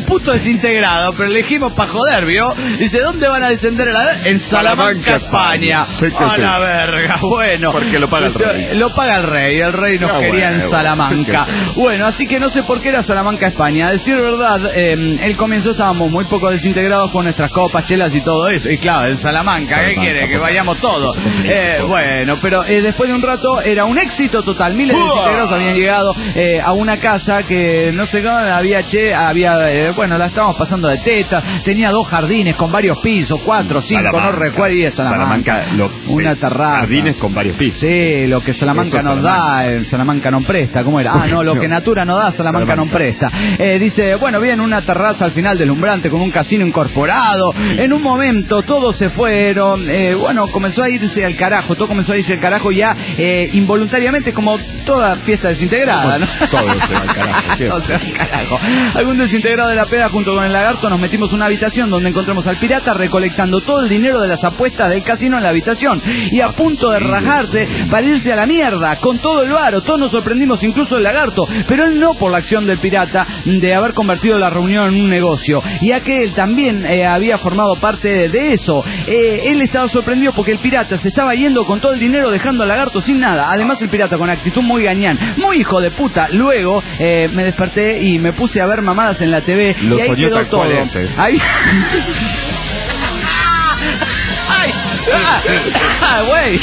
desintegrado, pero elegimos para joder, ¿vio? Dice, ¿dónde van a descender? La... En Salamanca, España. Sí, que a sí. la verga, bueno. Porque lo paga el rey. Lo paga el rey, el rey nos Ah, quería bueno, en Salamanca. sí que sí. Bueno, así que no sé por qué era Salamanca, España. A decir verdad, eh, el comienzo estábamos muy poco desintegrados con nuestras copas, chelas y todo eso. Y claro, en Salamanca, Salamanca, ¿qué quiere? Que por- vayamos todos. se complica, Eh, por- bueno, pero eh, después de un rato era un éxito total. Miles de desintegrados habían llegado eh, a una casa que no sé cómo había, che, había, eh, bueno, la estábamos pasando de tetas. Tenía dos jardines con varios pisos, cuatro, cinco, Salamanca. no recuerdo. Y es Salamanca. lo- una sí, terraza. Jardines con varios pisos. Sí, lo que Salamanca Eso nos Salamanca. da, eh, Salamanca no presta. ¿Cómo era? Ah, no, lo que Natura no da, Salamanca, Salamanca. no presta. Eh, dice, bueno, bien, una terraza al final deslumbrante con un casino incorporado. En un momento todos se fueron. Eh, bueno, comenzó a irse al carajo. Todo comenzó a irse al carajo ya eh, involuntariamente, como toda fiesta desintegrada, ¿no? Todo se va al carajo, ¿cierto? O sea, carajo. Algún desintegrado de la peda junto con el lagarto nos metimos en una habitación donde encontramos al pirata recolectando todo el dinero de las apuestas del casino en la habitación y a punto de rajarse para irse a la mierda con todo el varo. Todos nos sorprendimos, incluso el lagarto, pero él no por la acción del pirata de haber convertido la reunión en un negocio, ya que él también eh, había formado parte de eso. Eh, él estaba sorprendido porque el pirata se estaba yendo con todo el dinero dejando al lagarto sin nada. Además el pirata con actitud muy gañán, muy hijo de puta. Luego eh, me desperté y me puse a ver mamadas en la T V Lo y ahí soñó quedó tal cual todo. es, eh. Ahí... ¡Ay! ¡Ah! ¡Ah, güey!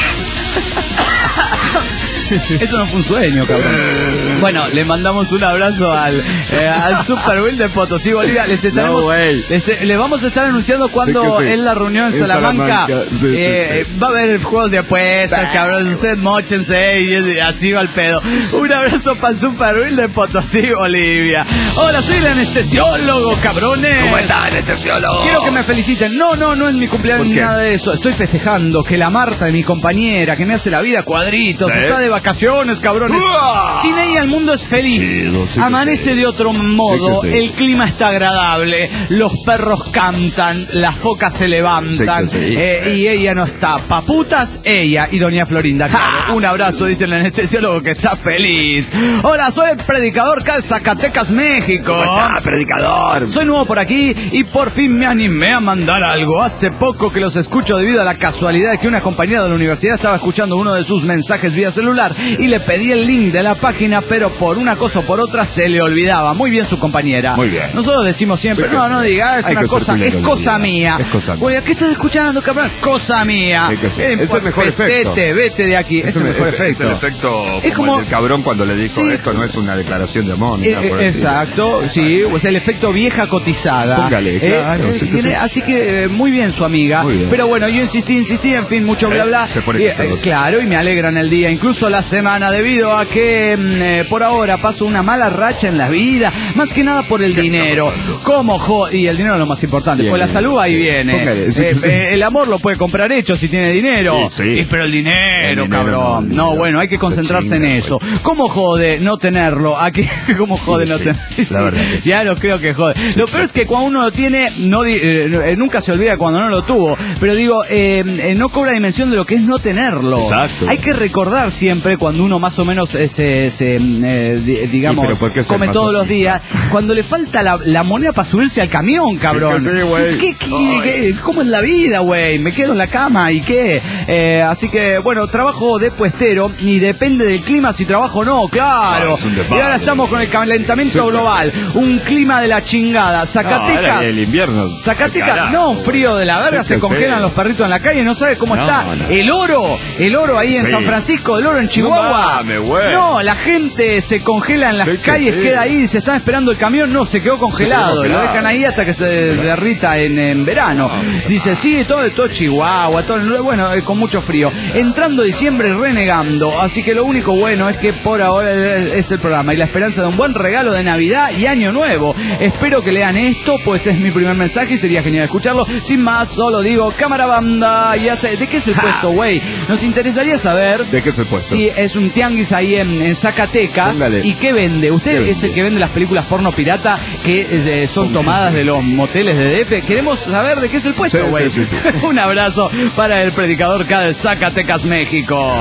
Eso no fue un sueño, cabrón. Bueno, le mandamos un abrazo al, eh, al Super Will de Potosí, Bolivia. Les estaremos, No, güey. les, le vamos a estar anunciando cuando Sí que sí. es la reunión en En Salamanca. Salamanca. Sí, sí, eh, sí. Va a haber juegos de apuestas, cabrón. Ustedes mochense y así va el pedo. Un abrazo para el Super Will de Potosí, Bolivia. Hola, soy el anestesiólogo, cabrones. ¿Cómo está, anestesiólogo? Quiero que me feliciten. No, no, no es mi cumpleaños ¿Por ni qué? nada de eso. Estoy festejando que la Marta, mi compañera, que me hace la vida cuadritos, ¿Sí? está de vacaciones, cabrones. ¡Uah! Sin ella el mundo es feliz. Sí, no, sí que Amanece sí. de otro modo. Sí que sí. El clima está agradable. Los perros cantan. Las focas se levantan. Sí que sí. eh, y ella no está. Paputas, ella y doña Florinda. Claro. Un abrazo, dice el anestesiólogo que está feliz. Hola, soy el predicador Cal Zacatecas, México. ¿Cómo está, predicador? Soy nuevo por aquí y por fin me animé a mandar algo. Hace poco que los escucho debido a la casualidad de que una compañera de la universidad estaba escuchando uno de sus mensajes vía celular y le pedí el link de la página, pero por una cosa o por otra se le olvidaba. Muy bien su compañera. Muy bien. Nosotros decimos siempre, Sí, no, que- no diga, es hay una que ser cosa, culero es en la cosa vida. mía. Es cosa mía. Oye, ¿qué estás escuchando, cabrón? Cosa mía. Sí, que sí. Eh, Es el mejor pues, efecto. Vete, vete de aquí. Es, el mejor es, efecto. Es el efecto Es como, como- el del cabrón cuando le dijo, Sí. esto no es una declaración de amor. ni Eh, nada por eh, el estilo. exacto, sí, o sea, el efecto vieja cotizada. Póngale, claro, sí que tiene- sí. Así que eh, muy bien su amiga. Muy bien. Pero bueno, yo insistí, insistí, en fin, mucho bla Eh, bla. se pone Y, eh, chistoso. claro, y me alegran el día, incluso la semana, debido a que mm, eh, por ahora paso una mala racha en la vida, más que nada por el dinero. ¿Cómo jo Y el dinero es lo más importante, Bien, pues la bien, salud ahí sí. viene. Póngale, sí, Eh, sí. eh, el amor lo puede comprar hecho si tiene dinero. Sí, sí. Y, pero el dinero, El dinero cabrón. no, No, el dinero. bueno, hay que concentrarse en chinga, eso. ¿Cómo jode no tenerlo? Aquí, ¿cómo jode Sí, no sí. tenerlo? La verdad que sí. Ya lo creo que jode. Lo peor es que cuando uno lo tiene, no di- eh, nunca se olvida cuando no lo tuvo. Pero digo, eh, eh, no cobra dimensión de lo que es no tenerlo. Exacto. Hay que recordar siempre cuando uno más o menos eh, se, se, eh, di- digamos, Sí, pero ¿por qué ser come más todos los optimista? días, cuando le falta la, la moneda para subirse al camión, cabrón. Sí, que sí, güey. ¿Qué- qué- qué- ¿Cómo es la vida, güey? Me quedo en la cama y qué. Eh, así que, bueno, trabajo de puestero y depende del clima si trabajo o no, claro. No, es un y desmadre. ahora estamos con el calentamiento Sí, pues. global. Un clima de la chingada. No, Zacatecas. ahora el invierno. Zacatecas, Carajo, no, frío de la verga, Sí, se que congelan sí. los perritos en la calle, no sabe cómo No, está. no. El oro, el oro ahí en Sí. San Francisco, el oro en Chihuahua. mames, güey. No, la gente se congela en las Sí, que calles, sí. queda ahí, se están esperando el camión, no, se quedó congelado. Se quedó Lo congelado. dejan ahí hasta que se derrita en, en verano. Dice, sí, todo, todo Chihuahua, todo, bueno, eh, con mucho frío. Entrando diciembre renegando, así que lo único bueno es que por ahora es el programa y la esperanza de un buen regalo de Navidad y Año Nuevo. Espero que lean esto, pues es mi primer mensaje y sería genial escucharlo. Sin más, solo digo, cámara banda, ya sé, ¿de qué es el puesto, güey? Nos interesaría saber ¿De qué es el puesto? si es un tianguis ahí en, en Zacatecas. Póngale. ¿Y qué vende? ¿Usted ¿Qué es el vende? que vende las películas porno pirata que eh, son tomadas de los moteles de D F? Queremos saber de qué es el puesto, Sí, güey. sí, sí, sí. Un abrazo para el predicador K de Zacatecas, México.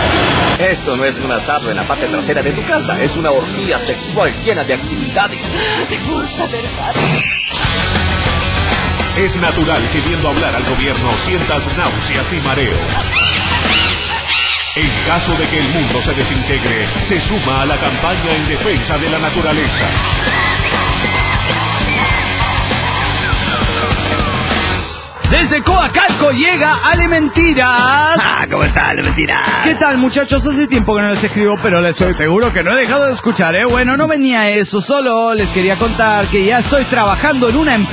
Esto no es un asado en la parte trasera de tu casa, es una orgía sexual llena de actividades. ¿Te gusta, verdad? Es natural que viendo hablar al gobierno sientas náuseas y mareos. En caso de que el mundo se desintegre, se suma a la campaña en defensa de la naturaleza. Desde Coacalco llega Ale Mentiras. Ah, ¿cómo está Ale Mentiras? ¿Qué tal, muchachos? Hace tiempo que no les escribo, pero les aseguro que no he dejado de escuchar, ¿eh? Bueno, no venía a eso, solo les quería contar que ya estoy trabajando en una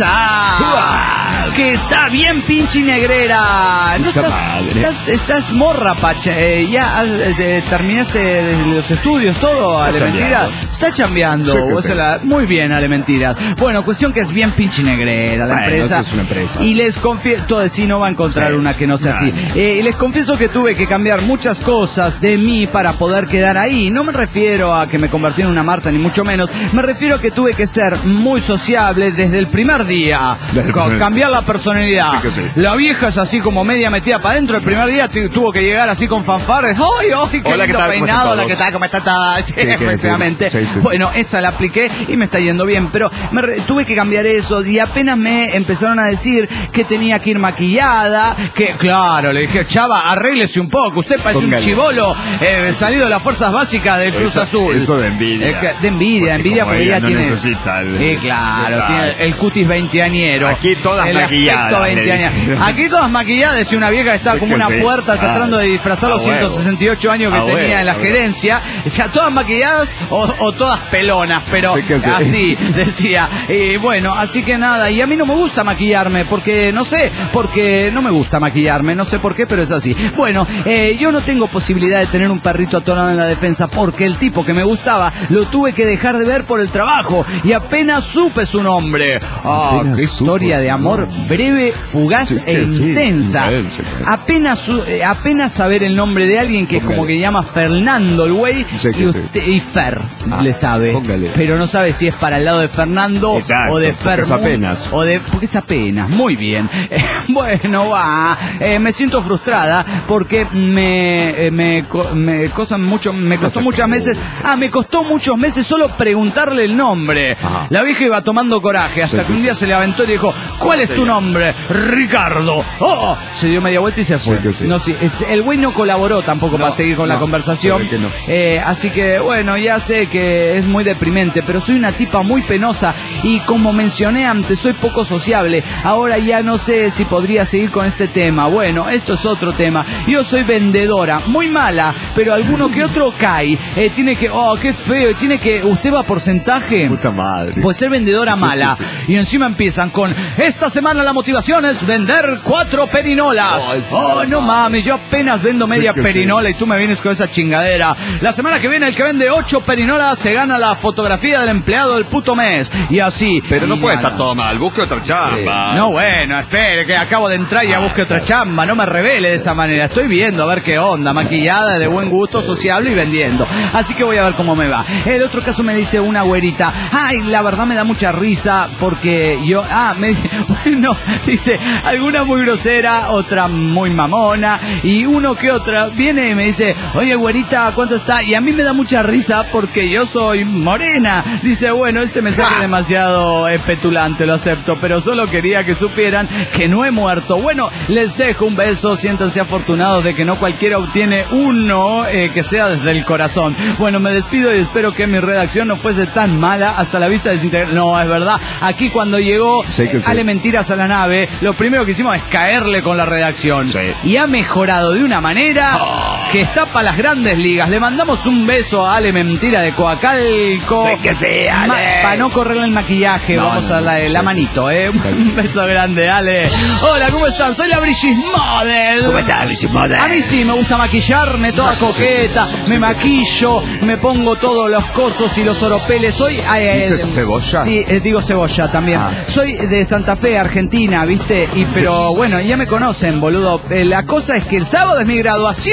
empresa que está bien pinche negrera. ¿No estás, estás, estás morra, Pacha? Eh, ¿Ya eh, terminaste los estudios, todo, Ale Mentiras? Está chambeando. Sí, o sea, la, muy bien, Ale Mentiras. Bueno, cuestión que es bien pinche negrera la bueno, empresa. es una empresa. Y les confieso, todo de sí no va a encontrar sí. una que no sea No, así. Eh, les confieso que tuve que cambiar muchas cosas de mí para poder quedar ahí. No me refiero a que me convertí en una Marta, ni mucho menos. Me refiero a que tuve que ser muy sociable desde el primer día. Desde el Ca- primer cambiar la personalidad. Sí que sí. La vieja es así como media metida para adentro. El primer día tu- tuvo que llegar así con fanfarres. ¡Ay, ay, qué Hola, ¿qué lindo tal? ¿Cómo peinado! están La todos? que está, ¿cómo está? está? Sí, Sí, que efectivamente. sí. Sí, sí. Bueno, esa la apliqué y me está yendo bien. Pero me re- tuve que cambiar eso y apenas me empezaron a decir que tenía que ir maquillada, que claro, le dije, chava, arréglese un poco, usted parece Póngale. un chivolo eh, salido de las fuerzas básicas del Cruz Eso- Azul. eso de envidia. Es que- de envidia, Porque envidia como porque ella ella no tiene... necesita el- Sí, claro, Exacto. tiene el cutis veinteañero. Aquí todas el maquilladas, aspecto le veinteañero. dije. Aquí todas maquilladas, decía una vieja que estaba Es como que una sí. puerta Ah, tratando de disfrazar a los huevo. ciento sesenta y ocho años que A tenía huevo, en la a huevo. gerencia. O sea, todas maquilladas o, o todas pelonas, pero Sí que sí. así decía. Y bueno, así que nada, y a mí no me gusta maquillarme, porque no sé, porque no me gusta maquillarme, no sé por qué, pero es así. Bueno, eh, yo no tengo posibilidad de tener un perrito atorado en la defensa, porque el tipo que me gustaba lo tuve que dejar de ver por el trabajo, y apenas supe su nombre. Ah, Apenas qué historia supo, de amor no. breve, fugaz Sí, e sí, sí. intensa. Intensa, claro. Apenas, su- eh, apenas saber el nombre de alguien que Póngale. como que llama Fernando el güey, Sí, que y, sí. usted- y Fer Ah, le sabe, póngale. pero no sabe si es para el lado de Fernando Exacto, o de porque Fer es apenas. o de porque es apenas. Muy bien. Eh, bueno, va. Eh, me siento frustrada porque me eh, me co- me cosa mucho me costó se muchos preocupe. meses. Ah, me costó muchos meses solo preguntarle el nombre. Ajá. La vieja iba tomando coraje hasta Sí, que un sí, día sí. se levantó y dijo, ¿cuál es tu nombre? Ricardo. Oh, se dio media vuelta y se fue. Sí, que sí. No, sí, es- el güey no colaboró tampoco No, para seguir con la no, conversación. se ve que no. Eh, así que bueno, ya sé que es muy deprimente, pero soy una tipa muy penosa y como mencioné antes, soy poco sociable. Ahora ya no sé si podría seguir con este tema. Bueno, esto es otro tema. Yo soy vendedora, muy mala, pero alguno que otro cae. Eh, tiene que, oh, qué feo, tiene que, ¿usted va a porcentaje? Puta madre. Pues ser vendedora Sí, mala. sí, Y encima empiezan con, esta semana la motivación es vender cuatro perinolas. Ay, sí, Oh, no mames, yo apenas vendo media que sí. perinola y tú me vienes con esa chingadera. La semana que viene el que vende ocho perinolas se gana la fotografía del empleado del puto mes. Y así. Pero no Y puede nada. estar todo mal. Busque otra chamba. No, bueno, espere, que acabo de entrar y ya busque otra chamba. No me revele de esa manera. Estoy viendo a ver qué onda. Maquillada, de buen gusto, sociable y vendiendo. Así que voy a ver cómo me va. El otro caso me dice una güerita. Ay, la verdad me da mucha risa porque yo... Ah, me dice... Bueno, dice, alguna muy grosera, otra muy mamona y uno que otra viene y me dice, oye, güerita, ¿cuánto está? Y a mí me da mucha risa porque yo soy morena. Dice, bueno, este mensaje es demasiado eh, petulante, lo acepto, pero solo quería que supieran que no he muerto. Bueno, les dejo un beso, siéntanse afortunados de que no cualquiera obtiene uno eh, que sea desde el corazón. Bueno, me despido y espero que mi redacción no fuese tan mala. Hasta la vista desintegral. No, es verdad. Aquí cuando llegó Sí que sí. Ale Mentiras a la nave, lo primero que hicimos es caerle con la redacción. Sí. Y ha mejorado de una manera que está para las grandes ligas. Le mandamos un beso a Ale Mentira de Coacalco. Sí que sí, Ale. Para no correrle el maquillaje, No, vamos no, a la, no, la sí, manito, ¿eh? Un beso grande, Ale. Hola, ¿cómo están? Soy la Brigitte Model. ¿Cómo estás, Brigitte Model? A mí sí me gusta maquillarme, toda coqueta. Me maquillo, me pongo todos los cosos y los oropeles. Soy... eh, ¿Dices cebolla? Sí, eh, digo cebolla también. Ah. Soy de Santa Fe, Argentina, ¿viste? Y pero bueno, ya me conocen, boludo. Eh, la cosa es que el sábado es mi graduación.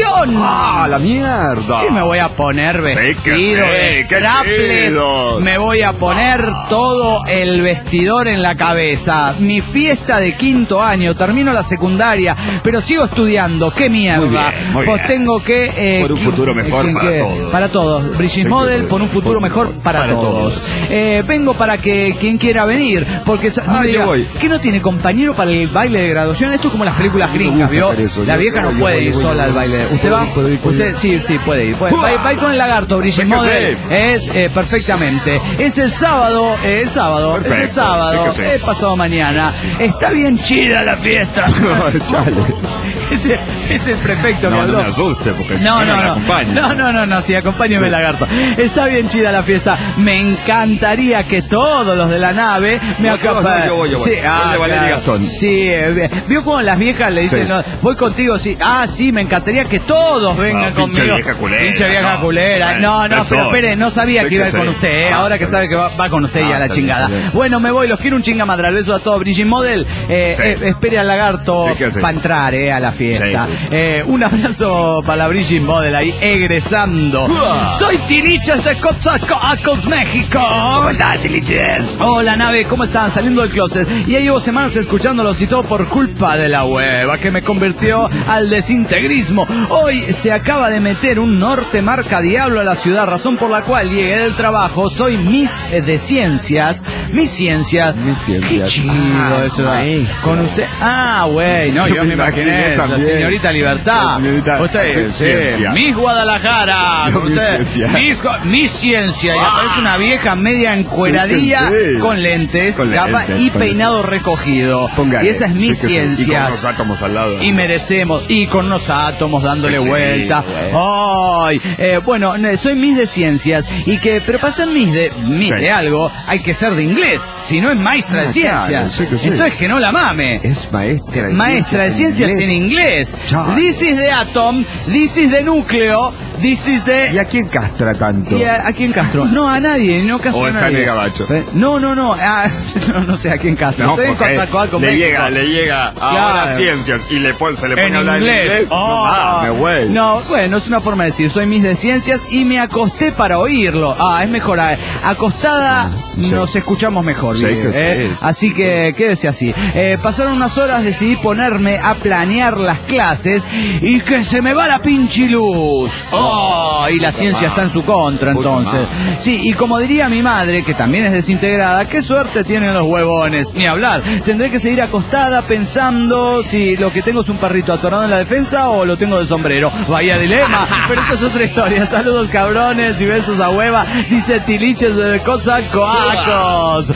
¡Ah, la mierda! Y me voy a poner vestido sí, de qué traples, chido. me voy a poner todo el vestidor en la cabeza. Mi fiesta de quinto año, termino la secundaria, pero sigo estudiando. ¡Qué mierda! Muy bien, muy pues bien. tengo que... Eh, por un ¿quién, futuro mejor quién, para qué? todos. Para todos. British Sí, Model, que- por un futuro por- mejor para, para todos. todos. Eh, vengo para que quien quiera venir, porque no Ah, me yo diga, voy. ¿qué no tiene compañero para el baile de graduación? Esto es como las películas me gringas, gusta ¿vio? hacer eso. La Yo- vieja yo no voy, puede yo ir voy, sola yo al voy. baile. ¿Usted Puedo va? ir, puedo ir, puedo Usted ir. sí, sí, puede ir. Puede. Va, va con el lagarto, British Fíjese. Model. Es eh, perfectamente. Es el sábado, eh, el sábado, es el Perfecto, sábado, fíjese. es pasado mañana. Está bien chida la fiesta. Chale. ese, es el prefecto que No, habló. no me asuste, porque si No, no, no, me no. acompaña. No, no, no, no, sí, acompáñeme, lagarto. Está bien chida la fiesta. Me encantaría que todos los de la nave me No, todos no, acompañen. yo voy, yo voy. Sí, ah, El de Valeria claro. Gastón. Sí, eh, vio como las viejas le dicen, Sí. no, voy contigo, sí. Ah, sí, me encantaría que todos vengan No, pinche conmigo. vieja culera, Pinche vieja no. culera. No, no, Eso. pero espere, no sabía Sí que iba a ir que con sí. usted, eh. Ah, Ahora que está sabe que va, va con usted y Ah, a la está bien, chingada. está bien. Bueno, me voy, los quiero un chingamadral. Beso a todos. British Model, eh, Sí. eh, espere al lagarto Sí, que sí. para entrar, eh, a la fiesta. Sí, sí, sí. Eh, un abrazo para la British Model ahí, egresando. Soy Tiliches de Coatzacoalcos, México. ¿Cómo estás, Tiliches? Hola, nave, ¿cómo están? Saliendo del closet. Y ya llevo semanas escuchándolos y todo por culpa de la hueva que me convirtió al desintegrismo. Hoy se acaba de meter un norte marca diablo a la ciudad, razón por la cual llegué del trabajo. Soy Miss eh, de Ciencias. Mis Ciencias. Mis Ciencias. Qué chido Ah, eso. maestro. Con usted. Ah, güey, no, yo, Yo me me imaginé. imaginé La también. señorita Libertad. La señorita- Usted, sí, sí, Ciencia. Miss Guadalajara. No, Con Miss usted, Ciencia. Miss, Gu- Miss Ciencia. Y aparece una vieja media encueradilla Sí, sí. con lentes, Con gafas lentes, y con peinado recogido. Póngale. Y esa es mi Sí que sí. Y ciencia. con los átomos al lado. Y merecemos, y con unos átomos dándole Sí, vuelta. güey. Ay, eh, bueno, ne- soy Miss de Ciencias, y que, pero para ser Miss de, Miss Sí. de algo, hay que ser de inglés, si no es maestra de Ah, ciencias. claro, sí que sí. Entonces que no la mame. Es maestra de Maestra de ciencias en inglés. Chale. This is de atom, this is de núcleo, this is de... ¿Y a quién castra tanto? ¿Y a, a quién Castro? No, a nadie, no Castro O a está nadie. en el gabacho. Eh, No, no, no, ah, no, no sé a quién Castro. No, Estoy en porque Coatzacoalcos, le México. llega, le llega Claro. ahora ciencias y le pone, se le pone En a hablar inglés. en inglés. Oh. No mames, güey. No, bueno, es una forma de decir, soy Miss de Ciencias y me acosté para oírlo. Ah, es mejor. ah, Acostada sí. nos escuchamos mejor. Sí, Miguel, que sí, ¿eh? sí. Así que quédese así. Eh, pasaron unas horas, decidí ponerme a planear las clases y que se me va la pinche luz. Oh, y la ciencia está en su contra Puta entonces. madre. Sí, y como diría mi madre, que también es desintegrada, qué suerte tienen los huevones. Ni hablar. Tendré que seguir acostada pensando si lo que tengo es un perrito atorado en la defensa o lo tengo de sombrero. Vaya dilema. Pero esa es otra historia. Saludos cabrones y besos a hueva. Dice Tiliches de Coatzacoalcos.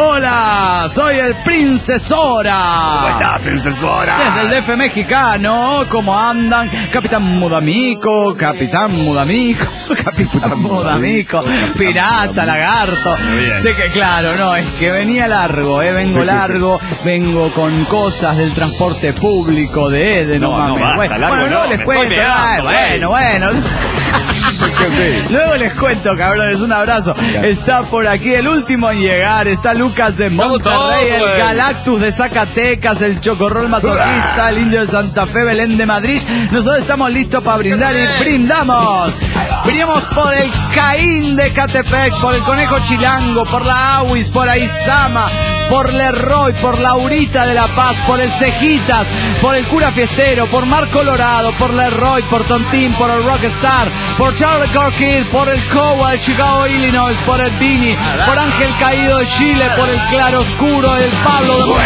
Hola, soy el Princesora. ¿Cómo estás, princesora? Desde el D F mexicano, ¿cómo andan? Capitán Mudamico, Capitán Mudamico, Capitán Mudamico, Pirata, Lagarto. Sé que, claro, no, es que venía largo, eh, vengo Sí, sí, largo, vengo con cosas del transporte público de Eden, no, No, no, mames. basta, bueno, largo bueno, no, no les me cuento, estoy meando, ay, bueno, bueno. Luego les cuento, cabrones, un abrazo. Está por aquí el último en llegar, está Lucas de Estamos Monterrey, todos, el güey. Galactus de Zacatecas, el Chocorrol masoquista, el Indio de Santa Fe, Belén de Madrid. Nosotros estamos listos para brindar y brindamos. Brindamos por el Caín de Catepec, por el Conejo Chilango, por la Awis, por Aizama, por Leroy, por Laurita de La Paz, por el Cejitas, por el Cura Fiestero, por Mar Colorado, por Leroy, por Tontín, por el Rockstar, por Charlie Corkid, por el Cowa de Chicago, Illinois, por el Vini, por Ángel Caído de Chile, por el Claro Oscuro, el Pablo de...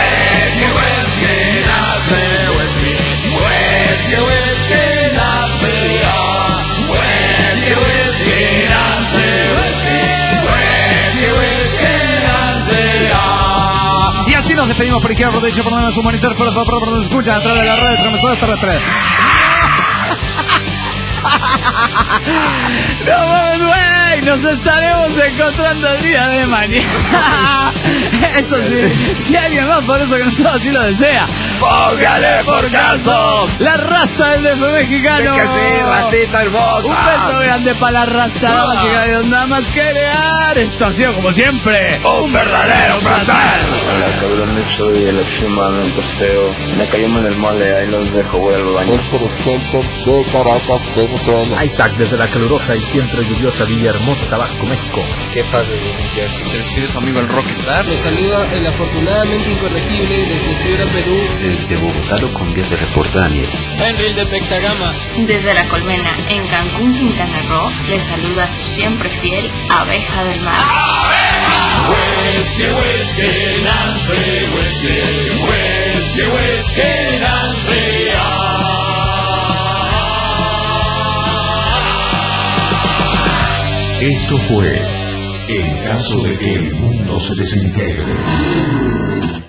Y así nos despedimos por izquierda, por derecha, por menos su monitor, por por por nos escuchan a través de la red de transmisores terrestres. ¡No mames, güey! y nos estaremos encontrando el día de mañana. Eso sí, si alguien más por eso que nosotros así lo desea, ¡póngale por caso! La rasta del D F mexicano. Sí que sí, rastita hermosa. Un beso grande para la rasta, damas y caballeros, nada más que agregar. Esto ha sido como siempre un verdadero placer. Hola cabrones, soy el extremadamente feo. Me cayó en el mole, ahí los dejo, voy al baño. El presidente de Caracas, Venezuela. Isaac desde la calurosa y siempre lluviosa Villahermosa, Tabasco, México. ¿Qué pasa de New Jersey? Se despide su amigo el Rockstar. Les saluda el afortunadamente incorregible desde Piura, Perú. Desde Bogotá, Colombia, se reporta Daniel. Henry de Pectagama. Desde La Colmena, en Cancún, Quintana Roo, les saluda su siempre fiel abeja del mar. Whiskey, whiskey, Nancy, whiskey, whiskey, whiskey, Nancy. Esto fue En caso de que el mundo se desintegre.